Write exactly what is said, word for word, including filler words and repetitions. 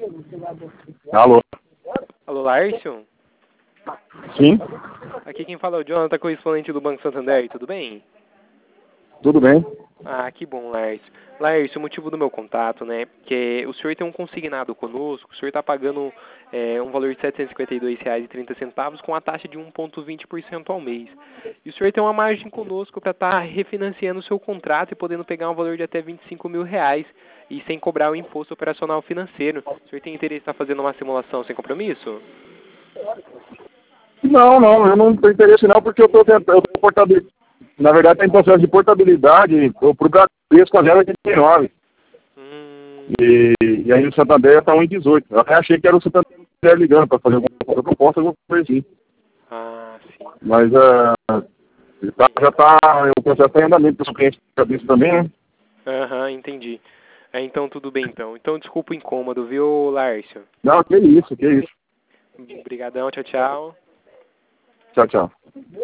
Alô? Alô, Laércio? Sim, Aqui quem fala é o Jonathan, correspondente do Banco Santander, tudo bem? tudo bem? Ah, que bom, Laércio. Laércio, o motivo do meu contato, né, que o senhor tem um consignado conosco, o senhor está pagando é, um valor de setecentos e cinquenta e dois reais e trinta centavos com a taxa de um vírgula vinte por cento ao mês. E o senhor tem uma margem conosco para estar refinanciando o seu contrato e podendo pegar um valor de até vinte e cinco mil reais e sem cobrar o imposto operacional financeiro. O senhor tem interesse em estar fazendo uma simulação sem compromisso? Não, não, eu não tenho interesse não, porque eu estou tentando, portabilidade. Na verdade, tem processo de portabilidade para o Bradesco a zero vírgula oitenta e nove. Hum, E, e aí o Santander está um vírgula dezoito. Eu até achei que era o Santander ligando para fazer alguma proposta, alguma coisa assim. ah, sim. Mas uh, já está, o processo está em andamento, porque eu sou cliente disso também, né? Aham, entendi. É, então tudo bem então. Então desculpa o incômodo, viu, Lárcio? Não, que isso, que isso. Obrigadão, tchau, tchau. Tchau, tchau.